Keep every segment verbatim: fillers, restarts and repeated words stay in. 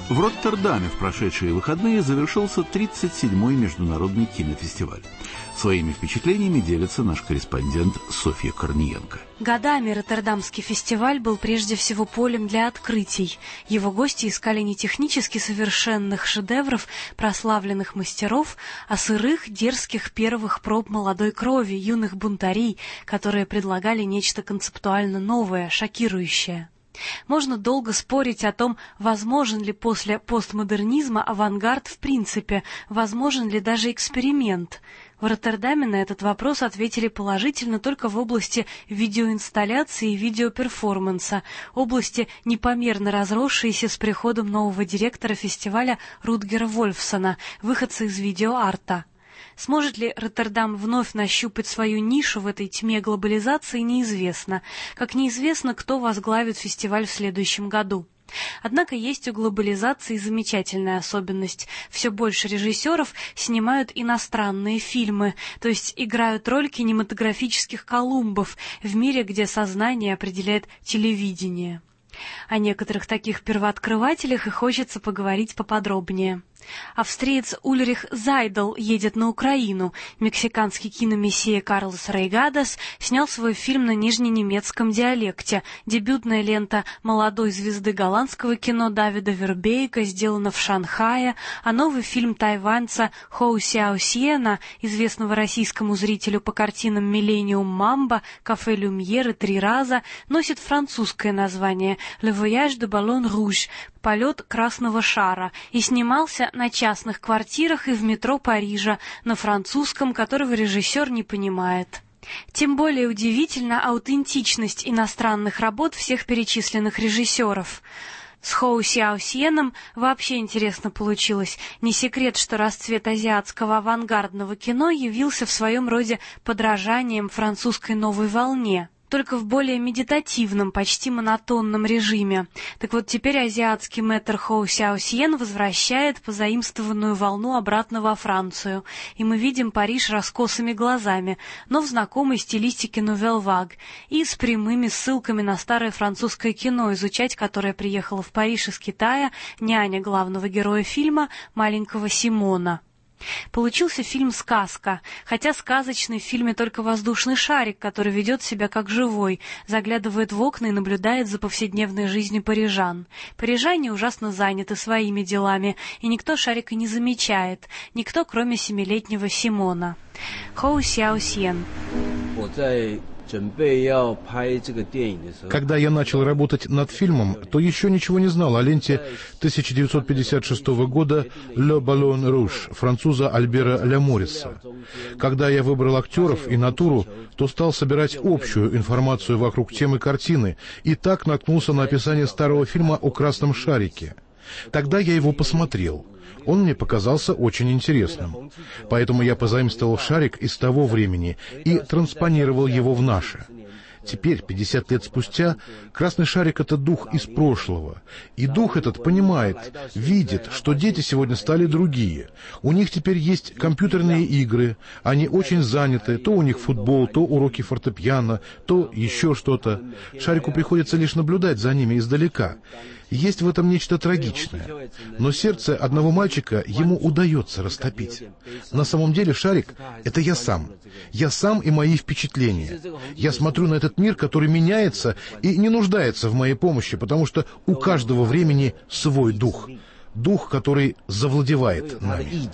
В Роттердаме в прошедшие выходные завершился тридцать седьмой международный кинофестиваль. Своими впечатлениями делится наш корреспондент Софья Корниенко. Годами Роттердамский фестиваль был прежде всего полем для открытий. Его гости искали не технически совершенных шедевров прославленных мастеров, а сырых, дерзких первых проб молодой крови, юных бунтарей, которые предлагали нечто концептуально новое, шокирующее. Можно долго спорить о том, возможен ли после постмодернизма авангард в принципе, возможен ли даже эксперимент. В Роттердаме на этот вопрос ответили положительно только в области видеоинсталляции и видеоперформанса, области, непомерно разросшиеся с приходом нового директора фестиваля Рутгера Вольфсона, выходца из видеоарта. Сможет ли Роттердам вновь нащупать свою нишу в этой тьме глобализации, неизвестно. Как неизвестно, кто возглавит фестиваль в следующем году. Однако есть у глобализации замечательная особенность. Все больше режиссеров снимают иностранные фильмы, то есть играют роль кинематографических колумбов в мире, где сознание определяет телевидение. О некоторых таких первооткрывателях и хочется поговорить поподробнее. Австриец Ульрих Зайдл едет на Украину. Мексиканский киномессия Карлос Рейгадос снял свой фильм на нижненемецком диалекте. Дебютная лента молодой звезды голландского кино Давида Вербейка сделана в Шанхае, а новый фильм тайваньца Хоу Сяо Сьена, известного российскому зрителю по картинам «Миллениум Мамба», «Кафе Люмьер» и «Три раза», носит французское название «Le Voyage de Ballon Rouge» — «Полет красного шара», и снимался на частных квартирах и в метро Парижа, на французском, которого режиссер не понимает. Тем более удивительна аутентичность иностранных работ всех перечисленных режиссеров. С Хоу Сяо Сьеном вообще интересно получилось. Не секрет, что расцвет азиатского авангардного кино явился в своем роде подражанием французской новой волне, только в более медитативном, почти монотонном режиме. Так вот, теперь азиатский мэтр Хоу Сяо Сьен возвращает позаимствованную волну обратно во Францию, и мы видим Париж раскосыми глазами, но в знакомой стилистике Nouvelle Vague и с прямыми ссылками на старое французское кино, изучать которое приехала в Париж из Китая няня главного героя фильма, маленького Симона. Получился фильм «Сказка», хотя сказочный в фильме только воздушный шарик, который ведет себя как живой, заглядывает в окна и наблюдает за повседневной жизнью парижан. Парижане ужасно заняты своими делами, и никто шарика не замечает, никто, кроме семилетнего Симона. Хоу Сяо Сьен. Когда я начал работать над фильмом, то еще ничего не знал о ленте тысяча девятьсот пятьдесят шестого года «Le Ballon Rouge» француза Альбера Ля Мориса. Когда я выбрал актеров и натуру, то стал собирать общую информацию вокруг темы картины, и так наткнулся на описание старого фильма о красном шарике. Тогда я его посмотрел. Он мне показался очень интересным. Поэтому я позаимствовал шарик из того времени и транспонировал его в наше. Теперь, пятьдесят лет спустя, красный шарик — это дух из прошлого. И дух этот понимает, видит, что дети сегодня стали другие. У них теперь есть компьютерные игры, они очень заняты, то у них футбол, то уроки фортепиано, то еще что-то. Шарику приходится лишь наблюдать за ними издалека. Есть в этом нечто трагичное. Но сердце одного мальчика ему удается растопить. На самом деле шарик — это я сам. Я сам и мои впечатления. Я смотрю на этот мир, который меняется и не нуждается в моей помощи, потому что у каждого времени свой дух. Дух, который завладевает нами.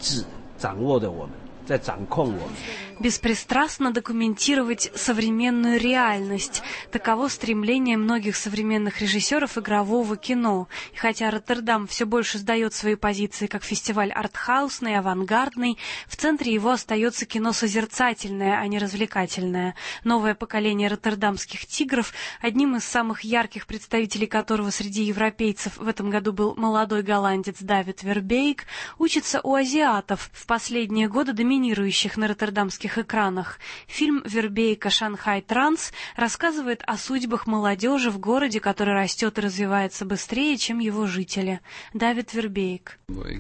Беспристрастно документировать современную реальность. Таково стремление многих современных режиссеров игрового кино. И хотя Роттердам все больше сдает свои позиции как фестиваль артхаусный, авангардный, в центре его остается кино созерцательное, а не развлекательное. Новое поколение роттердамских тигров, одним из самых ярких представителей которого среди европейцев в этом году был молодой голландец Давид Вербейк, учится у азиатов. В последние годы доминирует доминирующих на роттердамских экранах. Фильм Вербейка «Шанхай Транс» рассказывает о судьбах молодежи в городе, который растет и развивается быстрее, чем его жители. Давид Вербейк.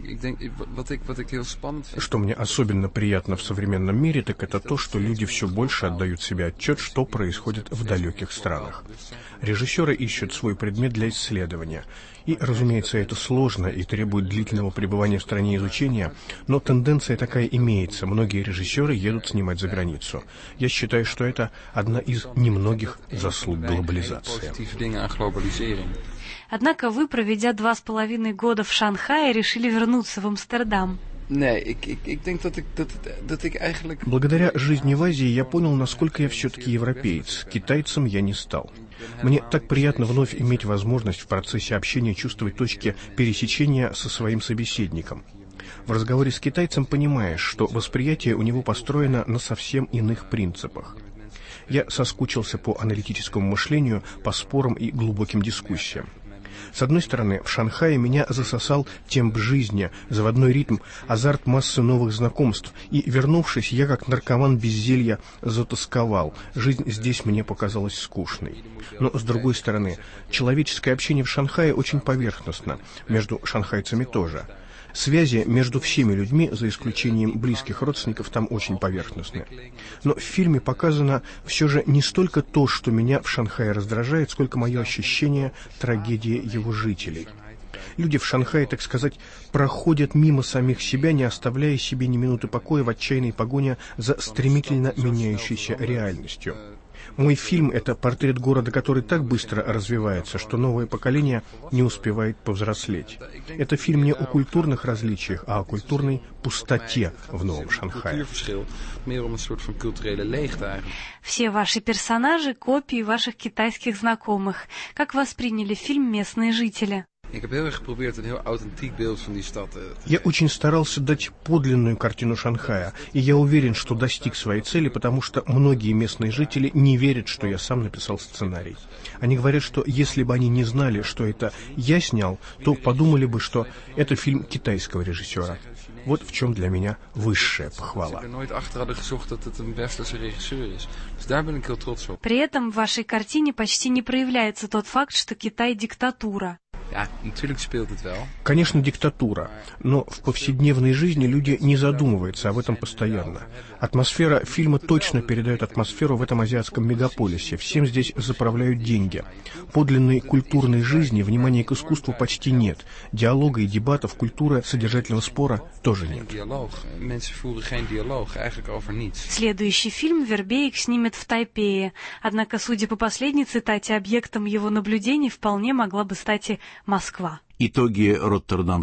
Что мне особенно приятно в современном мире, так это то, что люди все больше отдают себе отчет, что происходит в далеких странах. Режиссеры ищут свой предмет для исследования. И, разумеется, это сложно и требует длительного пребывания в стране изучения, но тенденция такая имеется. Многие режиссеры едут снимать за границу. Я считаю, что это одна из немногих заслуг глобализации. Однако вы, проведя два с половиной года в Шанхае, решили вернуться в Амстердам. Благодаря жизни в Азии я понял, насколько я все-таки европеец. Китайцем я не стал. Мне так приятно вновь иметь возможность в процессе общения чувствовать точки пересечения со своим собеседником. В разговоре с китайцем понимаешь, что восприятие у него построено на совсем иных принципах. Я соскучился по аналитическому мышлению, по спорам и глубоким дискуссиям. С одной стороны, в Шанхае меня засосал темп жизни, заводной ритм, азарт массы новых знакомств, и, вернувшись, я, как наркоман без зелья, затосковал. Жизнь здесь мне показалась скучной. Но, с другой стороны, человеческое общение в Шанхае очень поверхностно, между шанхайцами тоже. Связи между всеми людьми, за исключением близких родственников, там очень поверхностны. Но в фильме показано все же не столько то, что меня в Шанхае раздражает, сколько мое ощущение трагедии его жителей. Люди в Шанхае, так сказать, проходят мимо самих себя, не оставляя себе ни минуты покоя в отчаянной погоне за стремительно меняющейся реальностью. Мой фильм — это портрет города, который так быстро развивается, что новое поколение не успевает повзрослеть. Это фильм не о культурных различиях, а о культурной пустоте в Новом Шанхае. Все ваши персонажи — копии ваших китайских знакомых. Как восприняли фильм местные жители? Я очень старался дать подлинную картину Шанхая, и я уверен, что достиг своей цели, потому что многие местные жители не верят, что я сам написал сценарий. Они говорят, что если бы они не знали, что это я снял, то подумали бы, что это фильм китайского режиссера. Вот в чем для меня высшая похвала. При этом в вашей картине почти не проявляется тот факт, что Китай — диктатура. Конечно, диктатура, но в повседневной жизни люди не задумываются об этом постоянно. Атмосфера фильма точно передает атмосферу в этом азиатском мегаполисе. Всем здесь заправляют деньги. Подлинной культурной жизни, внимания к искусству почти нет. Диалога и дебатов, культуры, содержательного спора тоже нет. Следующий фильм Вербейк снимет в Тайпее. Однако, судя по последней цитате, объектом его наблюдений вполне могла бы стать и Москва. Итоги Роттердам